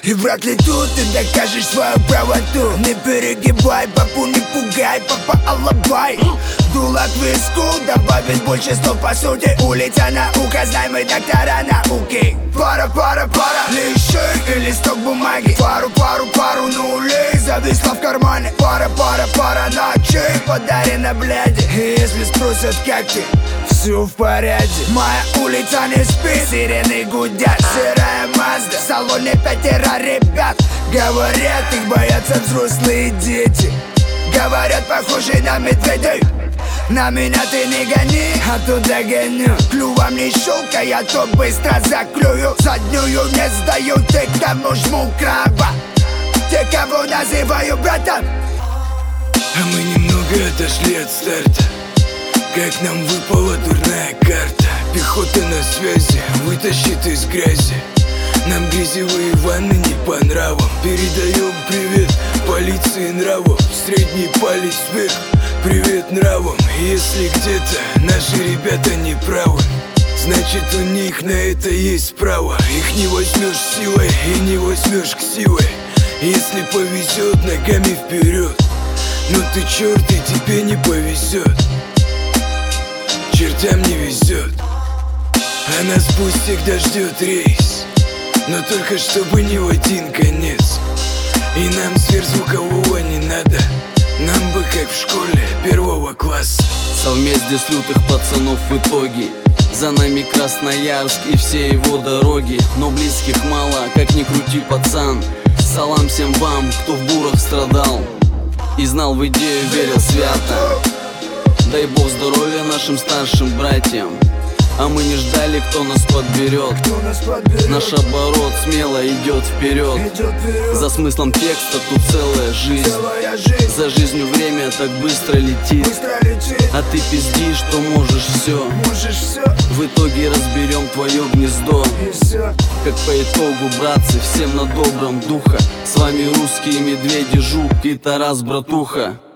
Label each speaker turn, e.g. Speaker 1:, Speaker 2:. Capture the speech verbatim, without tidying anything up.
Speaker 1: И вряд ли тут ты докажешь свою правоту. Не перегибай, папу не пугай, папа алабай. Дуло к виску, добавить больше слов по сути. Улица наука, знай мы доктора науки. Пара, пара, пара, лиши и листок бумаги. Пару, пару, пару нулей зависла в кармане. Пара, пара, пара ночей подарена бляди. И если спросят, как ты, все в порядке. Моя улица не спит, сирены гудят. Серая Мазда, в салоне пятеро ребят. Говорят, их боятся взрослые дети. Говорят, похожи на медведей. На меня ты не гони, а то догоню. Клювом не щелкай, а то быстро закрою. Заднюю не сдаю, те, кому жму краба. Те, кого называю братом.
Speaker 2: А мы немного отошли от старта. Как нам выпала дурная карта. Пехота на связи, вытащит из грязи. Нам грязевые ванны не по нравам. Передаем привет полиции нравов. Средний палец вверх, привет нравам. Если где-то наши ребята не правы, значит у них на это есть право. Их не возьмешь силой и не возьмешь ксивой. Если повезет, ногами вперед. Но ты черт, и тебе не повезет. Чертям не везет. А нас пусть всегда ждет рейс, но только чтобы не в один конец. И нам сверхзвукового не надо. Нам бы как в школе первого класса.
Speaker 3: Совместие с лютых пацанов в итоге. За нами Красноярск и все его дороги. Но близких мало, как ни крути, пацан. Салам всем вам, кто в бурах страдал и знал в идею, верил свято. Дай бог здоровья нашим старшим братьям. А мы не ждали, кто нас подберет. Наш оборот смело идет вперед. За смыслом текста тут целая жизнь. За жизнью время так быстро летит. А ты пизди, что можешь все. В итоге разберем твое гнездо. Как по итогу, братцы, всем на добром духа. С вами русские медведи, Жук и Тарас, братуха.